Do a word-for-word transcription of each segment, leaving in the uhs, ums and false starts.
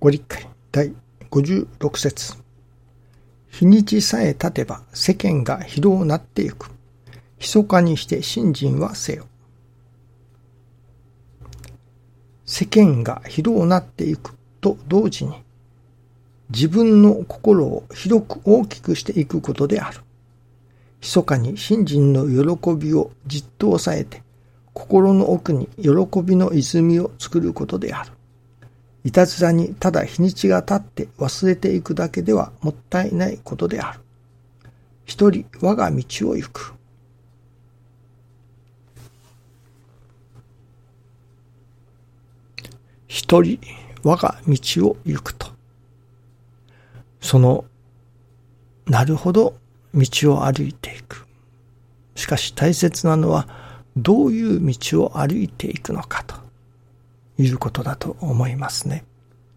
ご理解だいごじゅうろく節。日にちさえ経てば世間が広うなってゆく。密かにして信心はせよ。世間が広うなっていくと同時に、自分の心を広く大きくしていくことである。密かに信心の喜びをじっと抑えて、心の奥に喜びの泉を作ることである。いたずらにただ日にちが経って忘れていくだけではもったいないことである。一人我が道を行く。一人我が道を行くと。その、なるほど道を歩いていく。しかし大切なのは、どういう道を歩いていくのかということだと思いますね。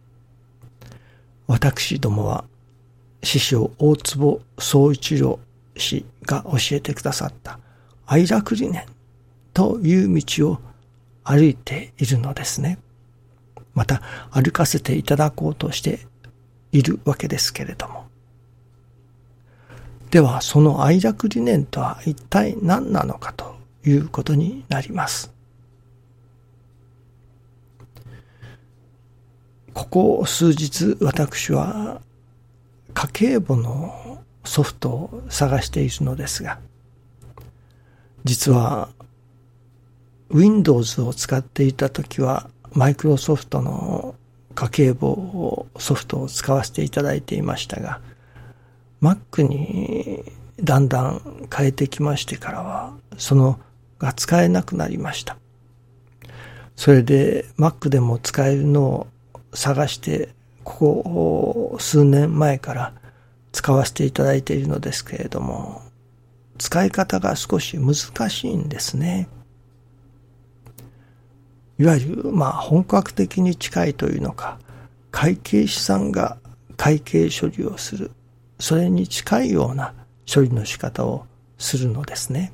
私どもは師匠大坪宗一郎氏が教えてくださった愛楽理念という道を歩いているのですね。また歩かせていただこうとしているわけですけれども。ではその愛楽理念とは一体何なのかということになります。ここ数日私は家計簿のソフトを探しているのですが、実は Windows を使っていたときはマイクロソフトの家計簿ソフトを使わせていただいていましたが、Mac にだんだん変えてきましてからはそのが使えなくなりました。それで Mac でも使えるのを探してここ数年前から使わせていただいているのですけれども、使い方が少し難しいんですね。いわゆるまあ本格的に近いというのか、会計士さんが会計処理をする、それに近いような処理の仕方をするのですね。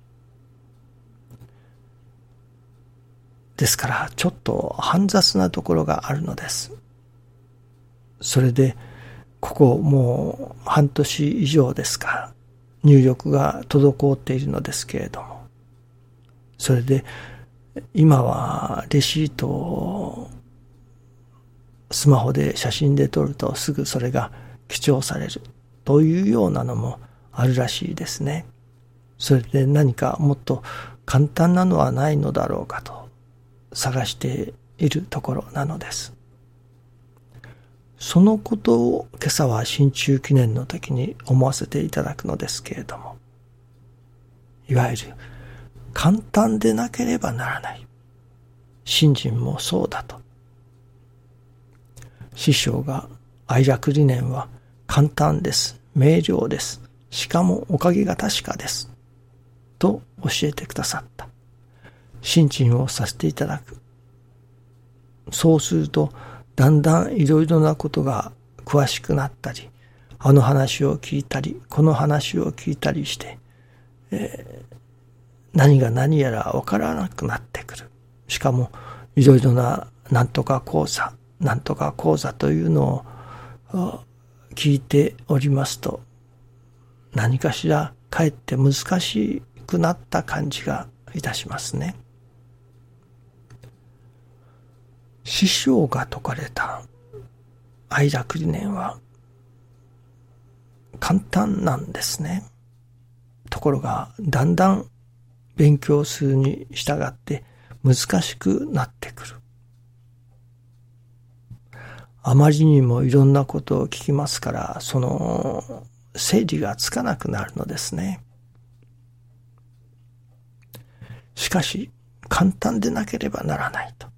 ですからちょっと煩雑なところがあるのです。それでここもう半年以上ですか、入力が滞っているのですけれども、それで今はレシートをスマホで写真で撮るとすぐそれが記帳されるというようなのもあるらしいですね。それで何かもっと簡単なのはないのだろうかと探しているところなのです。そのことを今朝は新中記念の時に思わせていただくのですけれども、いわゆる簡単でなければならない。信心もそうだと。師匠が愛楽理念は簡単です。明瞭です。しかもおかげが確かです。と教えてくださった。信心をさせていただく。そうするとだんだんいろいろなことが詳しくなったり、あの話を聞いたり、この話を聞いたりして、えー、何が何やらわからなくなってくる。しかもいろいろななんとか講座、なんとか講座というのを聞いておりますと、何かしらかえって難しくなった感じがいたしますね。師匠が説かれた愛楽理念は簡単なんですね。ところがだんだん勉強するに従って難しくなってくる。あまりにもいろんなことを聞きますから、その整理がつかなくなるのですね。しかし簡単でなければならないと。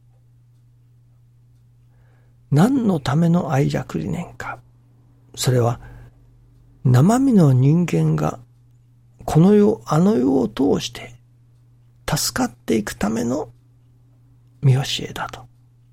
何のための愛楽理念か。それは生身の人間がこの世あの世を通して助かっていくための見教えだと。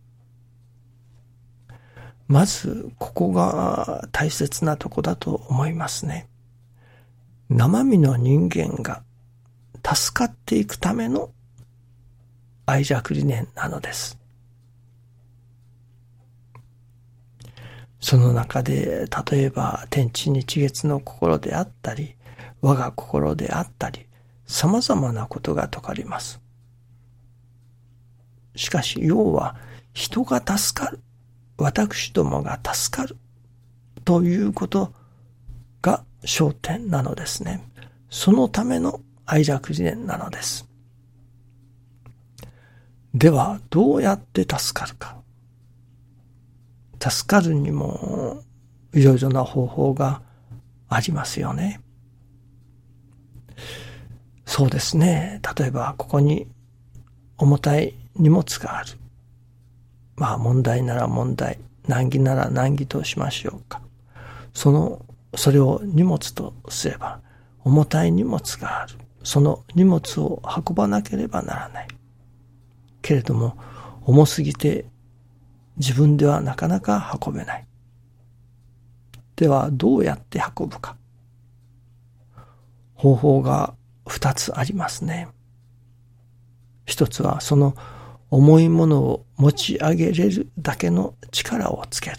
まずここが大切なとこだと思いますね。生身の人間が助かっていくための愛楽理念なのです。 その中で、例えば天地日月の心であったり、我が心であったり、様々なことが説かれます。しかし、要は、人が助かる。私どもが助かる。ということが焦点なのですね。そのための愛楽理念なのです。では、どうやって助かるか。助かるにも、いろいろな方法がありますよね。そうですね。例えば、ここに重たい荷物がある。まあ、問題なら問題、難儀なら難儀としましょうか。その、それを荷物とすれば、重たい荷物がある。その荷物を運ばなければならない。けれども、重すぎて自分ではなかなか運べない。では、どうやって運ぶか。方法が二つありますね。一つは、その重いものを持ち上げれるだけの力をつける。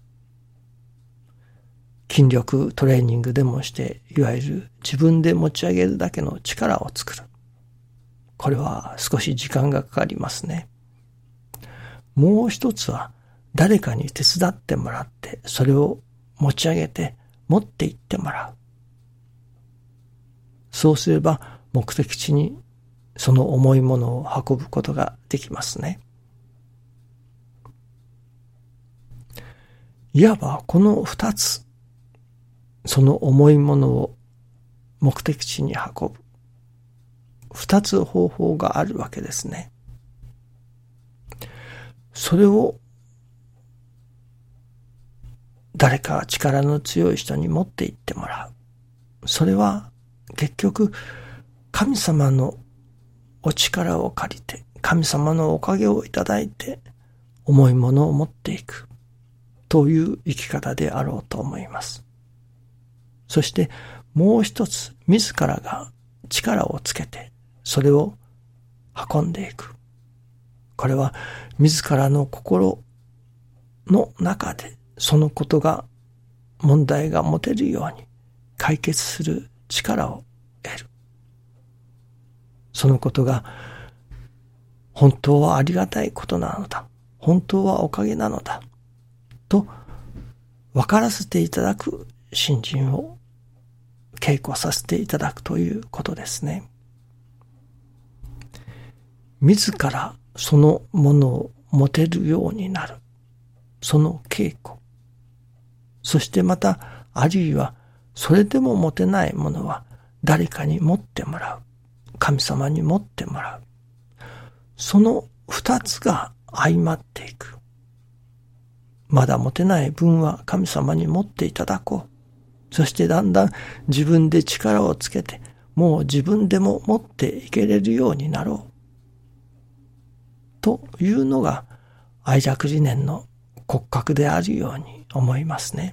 筋力トレーニングでもして、いわゆる自分で持ち上げるだけの力を作る。これは少し時間がかかりますね。もう一つは、誰かに手伝ってもらって、それを持ち上げて持って行ってもらう。そうすれば目的地にその重いものを運ぶことができますね。いわばこの二つ、その重いものを目的地に運ぶ。二つ方法があるわけですね。それを誰か力の強い人に持って行ってもらう。それは結局神様のお力を借りて、神様のおかげをいただいて重いものを持っていくという生き方であろうと思います。そしてもう一つ、自らが力をつけてそれを運んでいく。これは自らの心の中でそのことが問題が持てるように解決する力を得る。そのことが本当はありがたいことなのだ。本当はおかげなのだ。と分からせていただく信心を稽古させていただくということですね。自らそのものを持てるようになる。その稽古。そしてまた、あるいは、それでも持てないものは、誰かに持ってもらう。神様に持ってもらう。その二つが相まっていく。まだ持てない分は神様に持っていただこう。そしてだんだん自分で力をつけて、もう自分でも持っていけれるようになろう。というのが、愛楽理念の骨格であるように思いますね。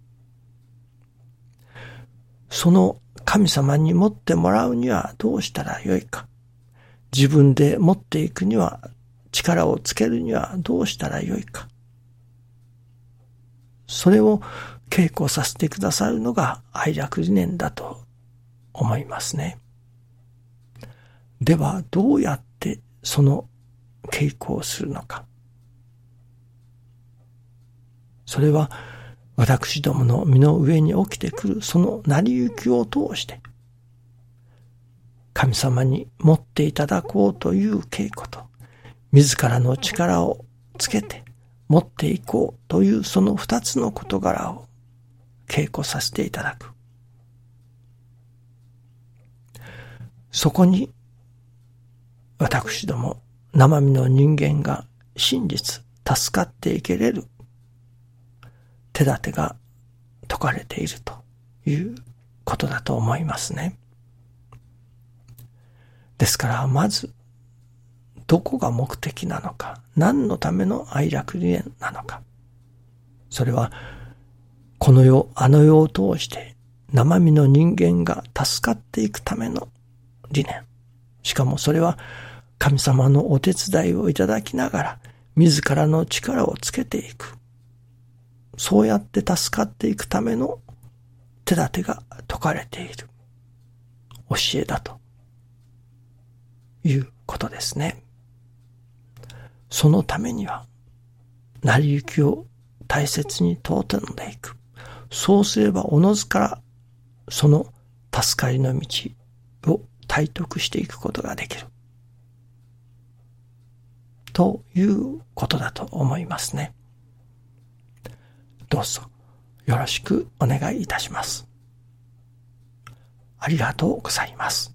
その神様に持ってもらうにはどうしたらよいか。自分で持っていくには、力をつけるにはどうしたらよいか。それを稽古させてくださるのが愛楽理念だと思いますね。では、どうやってその稽古をするのか。それは私どもの身の上に起きてくるその成り行きを通して神様に持っていただこうという稽古と自らの力をつけて持っていこうというその二つの事柄を稽古させていただく。そこに私ども生身の人間が真実助かっていけれる手立てが説かれているということだと思いますね。ですからまずどこが目的なのか、何のための愛楽理念なのか、それはこの世あの世を通して生身の人間が助かっていくための理念。しかもそれは神様のお手伝いをいただきながら自らの力をつけていく。 そうやって助かっていくための手立てが説かれている教えだということですね。そのためには、成り行きを大切に尊んでいく。そうすればおのずからその助かりの道を体得していくことができる。ということだと思いますね。どうぞよろしくお願いいたします。ありがとうございます。